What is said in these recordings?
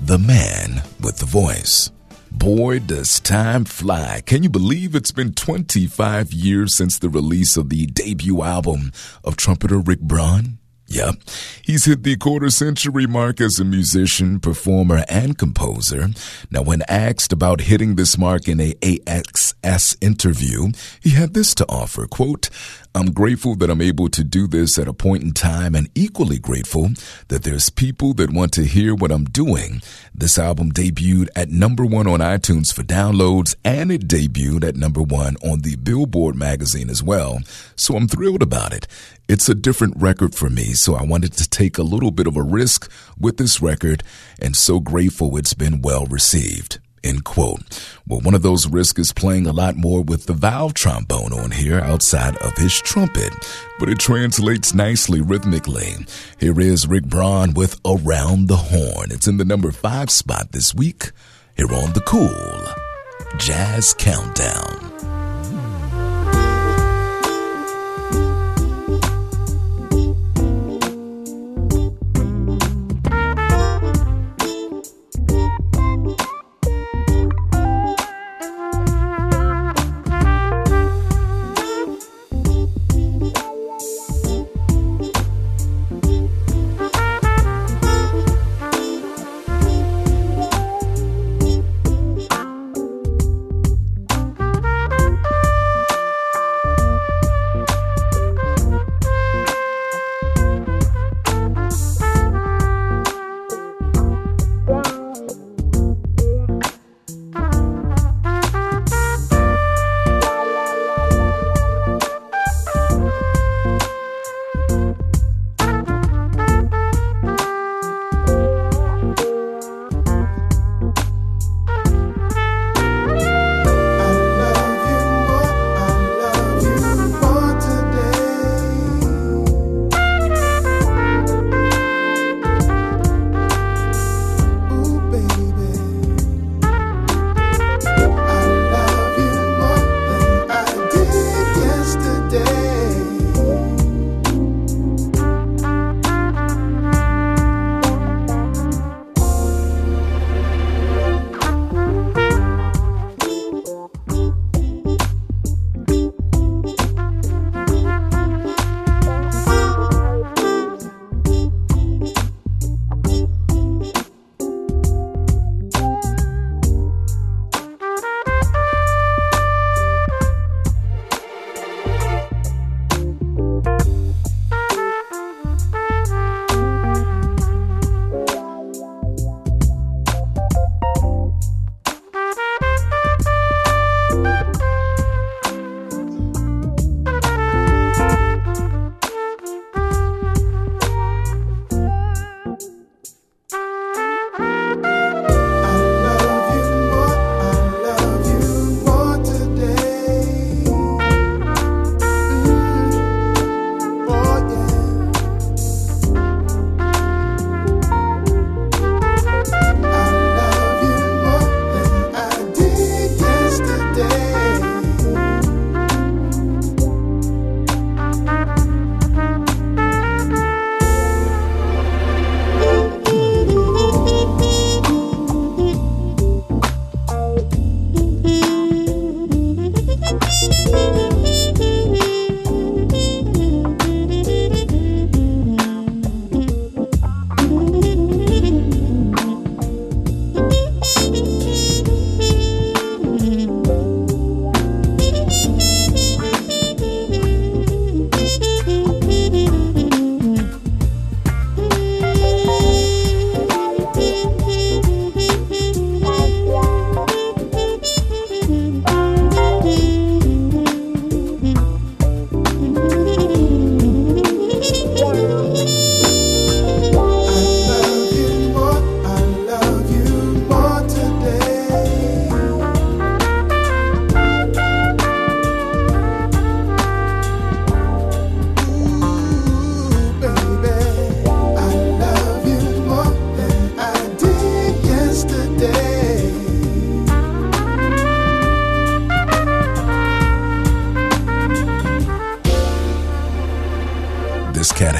the man with the voice. Boy, does time fly. Can you believe it's been 25 years since the release of the debut album of trumpeter Rick Braun? Yep, he's hit the quarter-century mark as a musician, performer, and composer. Now, when asked about hitting this mark in a AXS interview, he had this to offer, quote, "I'm grateful that I'm able to do this at a point in time and equally grateful that there's people that want to hear what I'm doing. This album debuted at #1 on iTunes for downloads, and it debuted at #1 on the Billboard magazine as well. So I'm thrilled about it. It's a different record for me, so I wanted to take a little bit of a risk with this record, and so grateful it's been well received." End quote. Well, one of those risks is playing a lot more with the valve trombone on here outside of his trumpet, but it translates nicely rhythmically. Here is Rick Braun with Around the Horn. It's in the number 5 spot this week here on the Cool Jazz Countdown.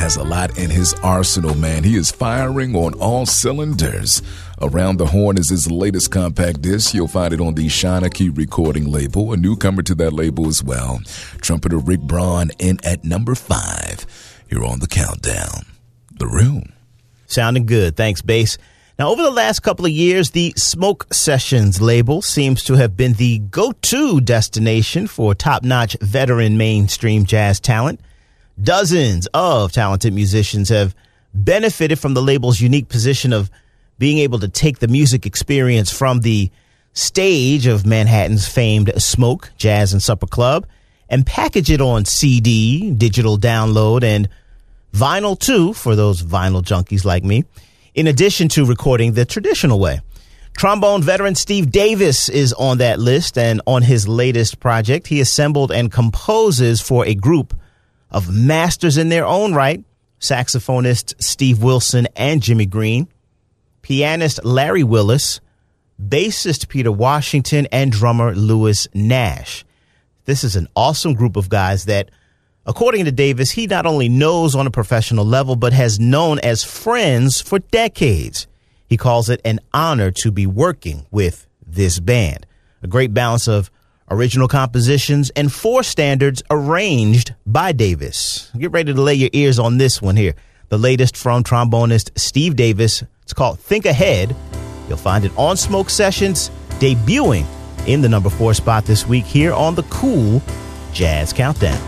has a lot in his arsenal, man. He is firing on all cylinders. Around the Horn is his latest compact disc. You'll find it on the Shanachie recording label, a newcomer to that label as well. Trumpeter Rick Braun in at number 5. Here on the countdown, The Room. Sounding good. Thanks, Bass. Now, over the last couple of years, the Smoke Sessions label seems to have been the go-to destination for top-notch veteran mainstream jazz talent. Dozens of talented musicians have benefited from the label's unique position of being able to take the music experience from the stage of Manhattan's famed Smoke, Jazz, and Supper Club and package it on CD, digital download, and vinyl, too, for those vinyl junkies like me, in addition to recording the traditional way. Trombone veteran Steve Davis is on that list, and on his latest project, he assembled and composes for a group of masters in their own right, saxophonist Steve Wilson and Jimmy Green, pianist Larry Willis, bassist Peter Washington, and drummer Louis Nash. This is an awesome group of guys that, according to Davis, he not only knows on a professional level, but has known as friends for decades. He calls it an honor to be working with this band. A great balance of original compositions and 4 standards arranged by Davis. Get ready to lay your ears on this one here. The latest from trombonist Steve Davis. It's called Think Ahead. You'll find it on Smoke Sessions, debuting in the number 4 spot this week here on the Cool Jazz Countdown.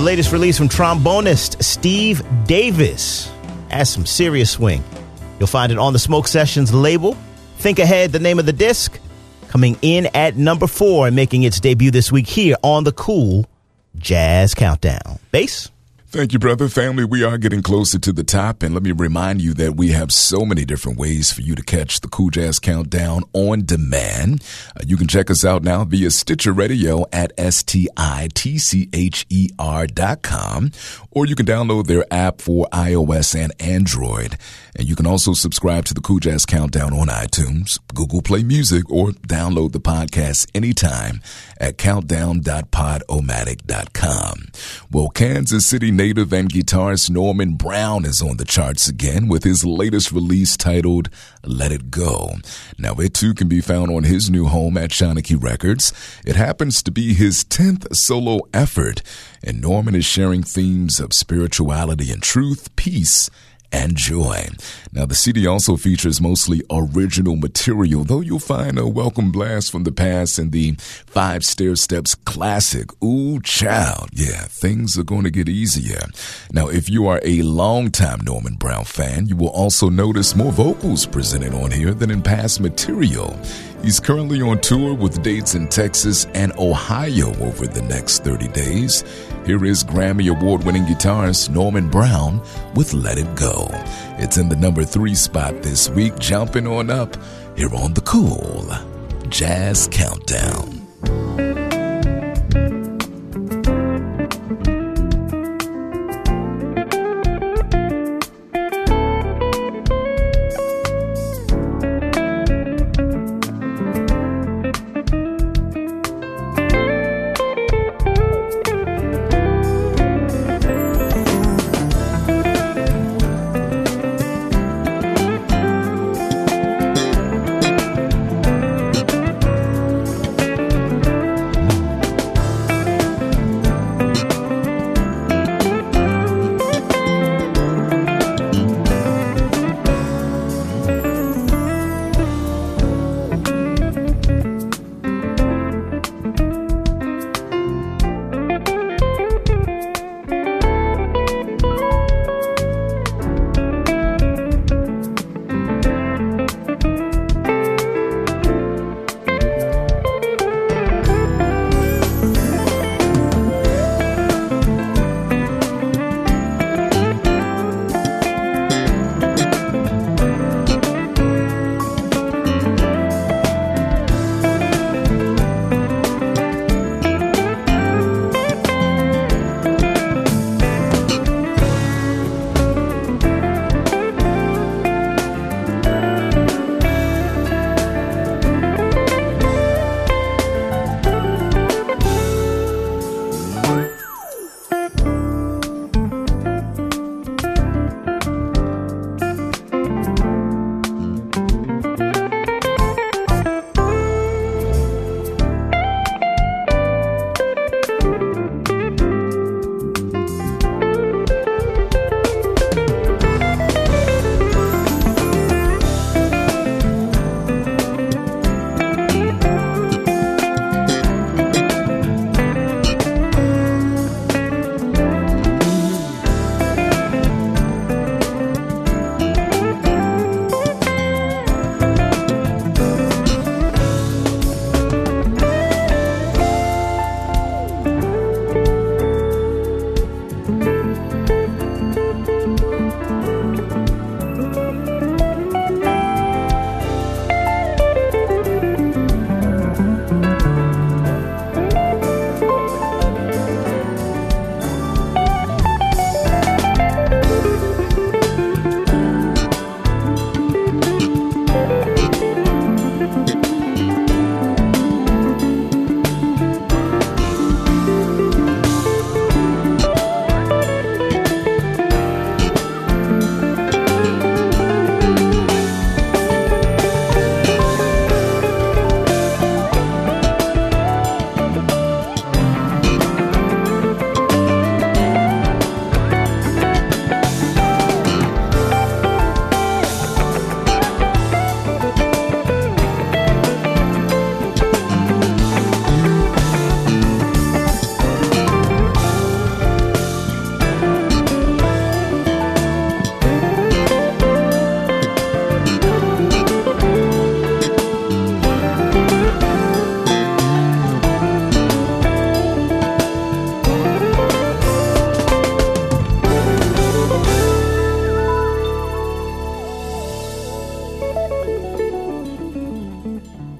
latest release from trombonist Steve Davis. Adds some serious swing. You'll find it on the Smoke Sessions label. Think Ahead, the name of the disc, coming in at number 4 and making its debut this week here on the Cool Jazz Countdown. Bass? Thank you, brother. Family, we are getting closer to the top, and let me remind you that we have so many different ways for you to catch the Cool Jazz Countdown on demand. You can check us out now via Stitcher Radio at STITCHER.com, or you can download their app for iOS and Android. And you can also subscribe to the Cool Jazz Countdown on iTunes, Google Play Music, or download the podcast anytime at countdown.podomatic.com. Well, Kansas City native and guitarist Norman Brown is on the charts again with his latest release titled Let It Go. Now, it too can be found on his new home at Shanachie Records. It happens to be his 10th solo effort, and Norman is sharing themes of spirituality and truth, peace, and joy. Now, the CD also features mostly original material, though you'll find a welcome blast from the past in the 5 Stair Steps classic, Ooh Child. Yeah, things are going to get easier. Now, if you are a longtime Norman Brown fan, you will also notice more vocals presented on here than in past material. He's currently on tour with dates in Texas and Ohio over the next 30 days. Here is Grammy Award-winning guitarist Norman Brown with Let It Go. It's in the number 3 spot this week, jumping on up here on the Cool Jazz Countdown.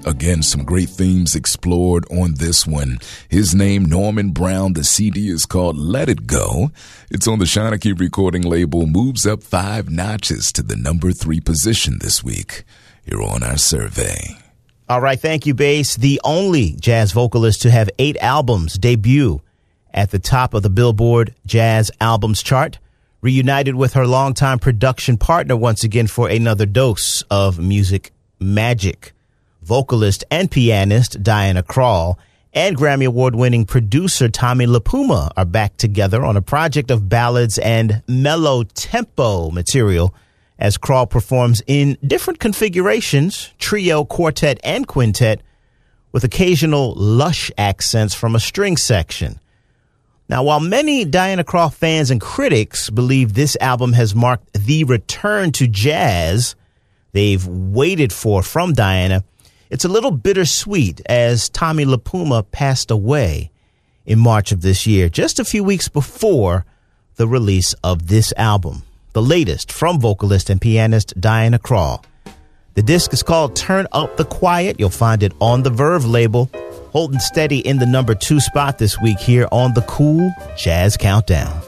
Again, some great themes explored on this one. His name, Norman Brown. The CD is called Let It Go. It's on the Shanachie recording label. Moves up 5 notches to the number 3 position this week. Here on our survey. All right, thank you, Bass. The only jazz vocalist to have 8 albums debut at the top of the Billboard Jazz Albums chart. Reunited with her longtime production partner once again for another dose of music magic. Vocalist and pianist Diana Krall and Grammy Award-winning producer Tommy LaPuma are back together on a project of ballads and mellow tempo material as Krall performs in different configurations, trio, quartet, and quintet, with occasional lush accents from a string section. Now, while many Diana Krall fans and critics believe this album has marked the return to jazz they've waited for from Diana, it's a little bittersweet as Tommy LaPuma passed away in March of this year, just a few weeks before the release of this album, the latest from vocalist and pianist Diana Krall. The disc is called Turn Up the Quiet. You'll find it on the Verve label, holding steady in the number 2 spot this week here on the Cool Jazz Countdown.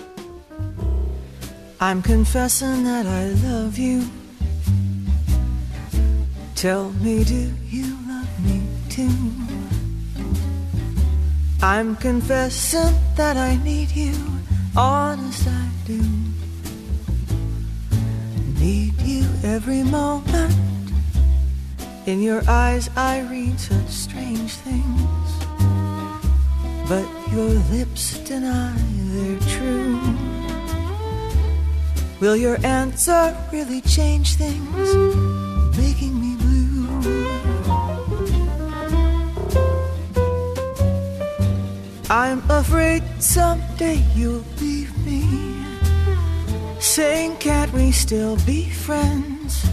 I'm confessing that I love you. Tell me, do you love me too? I'm confessing that I need you, honest I do. Need you every moment. In your eyes I read such strange things, but your lips deny they're true. Will your answer really change things, making me blue? I'm afraid someday you'll leave me, saying can't we still be friends?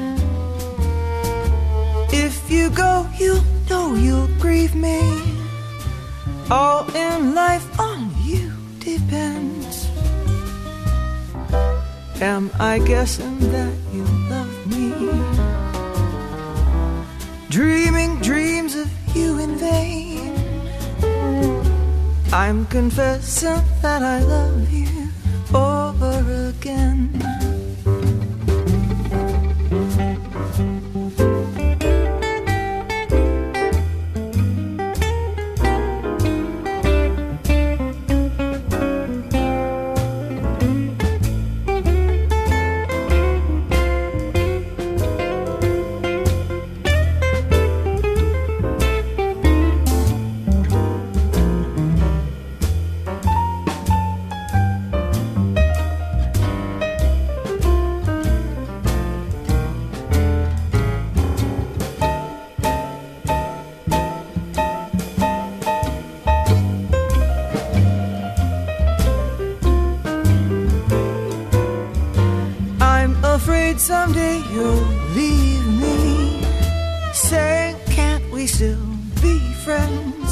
If you go, you know you'll grieve me. All in life on you depends. Am I guessing that you love me? Dreaming dreams of you in vain. I'm confessing that I love you over again. Someday you'll leave me, saying can't we still be friends?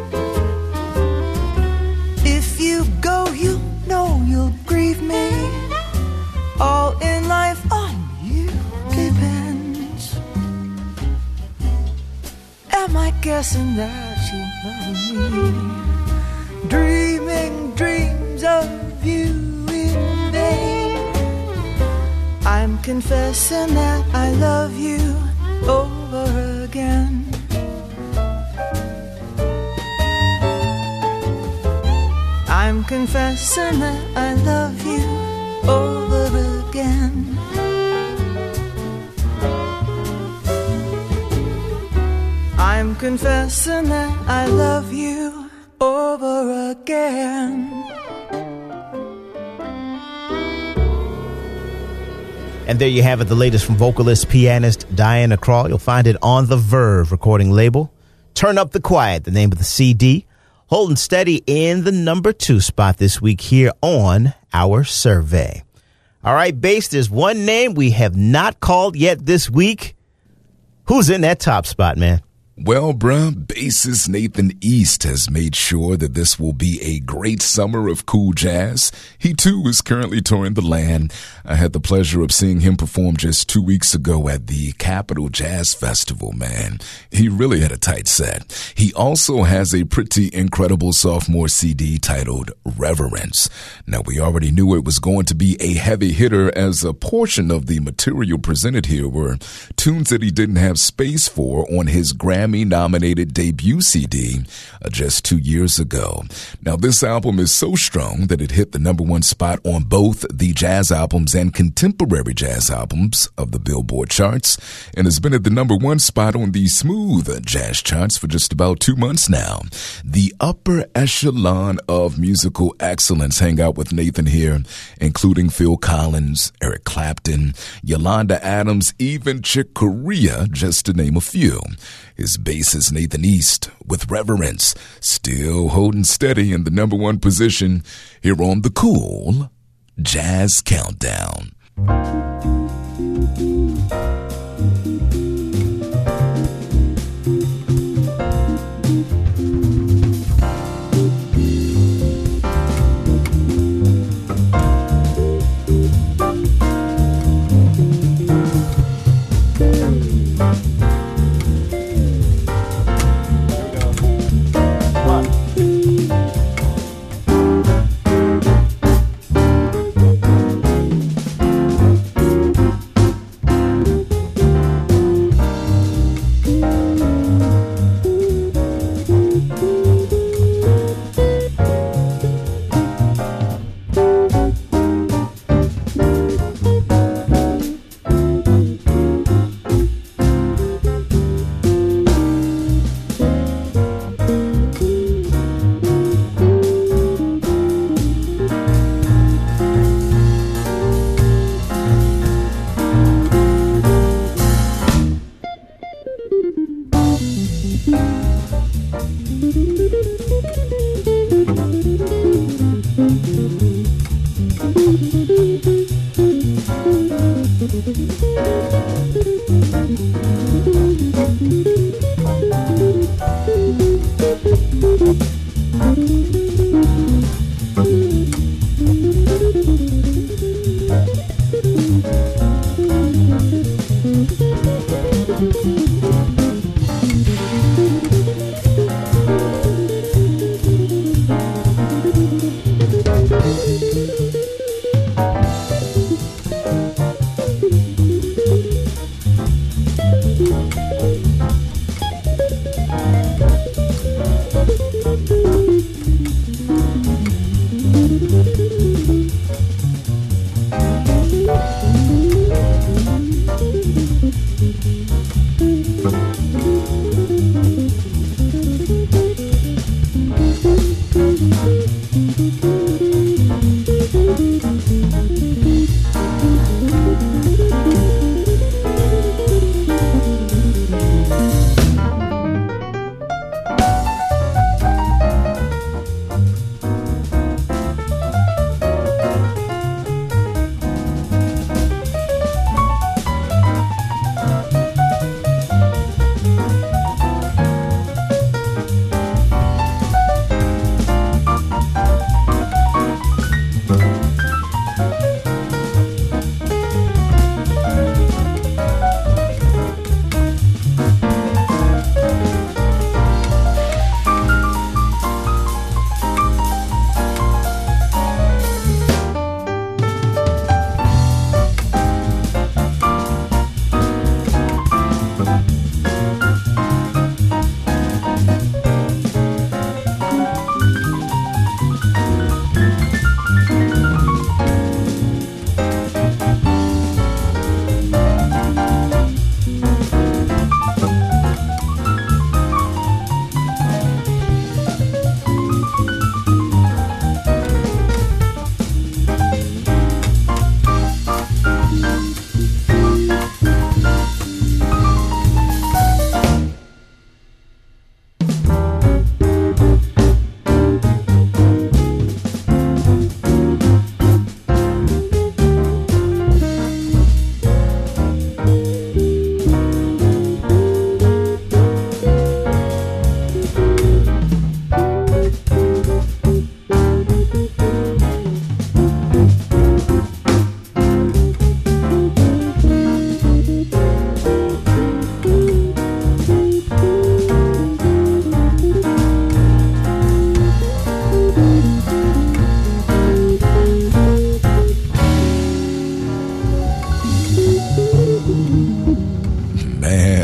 If you go, you know you'll grieve me. All in life on you depends. Am I guessing that you love me? Dreaming dreams of you in vain. I'm confessing that I love you over again. I'm confessing that I love you over again. I'm confessing that I love you over again. And there you have it, the latest from vocalist, pianist Diana Krall. You'll find it on the Verve recording label. Turn Up the Quiet, the name of the CD. Holding steady in the number 2 spot this week here on our survey. All right, Bass, there's one name we have not called yet this week. Who's in that top spot, man? Well, bruh, bassist Nathan East has made sure that this will be a great summer of cool jazz. He, too, is currently touring the land. I had the pleasure of seeing him perform just 2 weeks ago at the Capitol Jazz Festival, man. He really had a tight set. He also has a pretty incredible sophomore CD titled Reverence. Now, we already knew it was going to be a heavy hitter, as a portion of the material presented here were tunes that he didn't have space for on his Grammy-nominated debut CD just 2 years ago. Now, this album is so strong that it hit the #1 spot on both the jazz albums and contemporary jazz albums of the Billboard charts, and has been at the #1 spot on the smooth jazz charts for just about 2 months now. The upper echelon of musical excellence hang out with Nathan here, including Phil Collins, Eric Clapton, Yolanda Adams, even Chick Corea, just to name a few. His bassist Nathan East with Reverence still holding steady in the #1 position here on the Cool Jazz Countdown.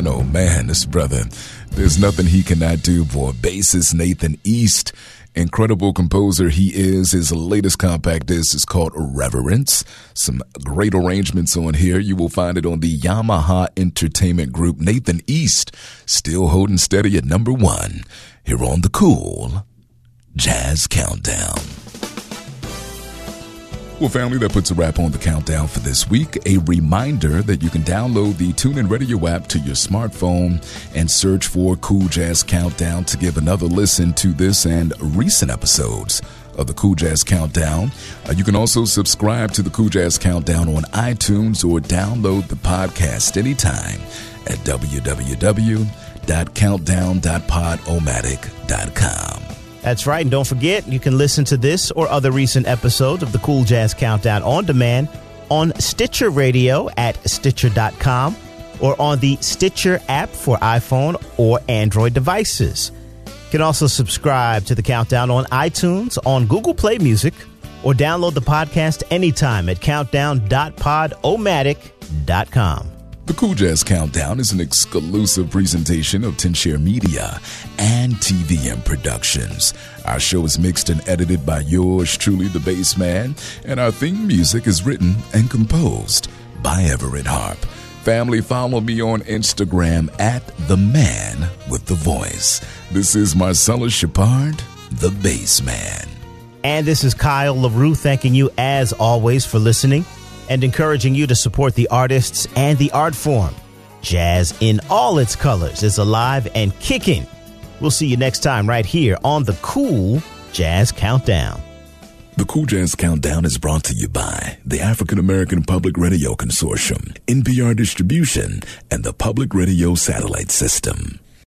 man, oh man, this brother, there's nothing he cannot do for bassist Nathan East. Incredible composer he is. His latest compact disc is called Reverence. Some great arrangements on here. You will find it on the Yamaha Entertainment Group. Nathan East still holding steady at number 1 here on the Cool Jazz Countdown. Well, family, that puts a wrap on the countdown for this week. A reminder that you can download the TuneIn Radio app to your smartphone and search for Cool Jazz Countdown to give another listen to this and recent episodes of the Cool Jazz Countdown. You can also subscribe to the Cool Jazz Countdown on iTunes or download the podcast anytime at www.countdown.podomatic.com. That's right. And don't forget, you can listen to this or other recent episodes of the Cool Jazz Countdown on demand on Stitcher Radio at Stitcher.com or on the Stitcher app for iPhone or Android devices. You can also subscribe to the Countdown on iTunes, on Google Play Music, or download the podcast anytime at countdown.podomatic.com. The Cool Jazz Countdown is an exclusive presentation of Tinshare Media and TVM Productions. Our show is mixed and edited by yours truly, the Bass Man, and our theme music is written and composed by Everett Harp. Family, follow me on Instagram at The Man with the Voice. This is Marcellus Shepard, the Bass Man. And this is Kyle LaRue thanking you as always for listening and encouraging you to support the artists and the art form. Jazz in all its colors is alive and kicking. We'll see you next time right here on the Cool Jazz Countdown. The Cool Jazz Countdown is brought to you by the African American Public Radio Consortium, NPR Distribution, and the Public Radio Satellite System.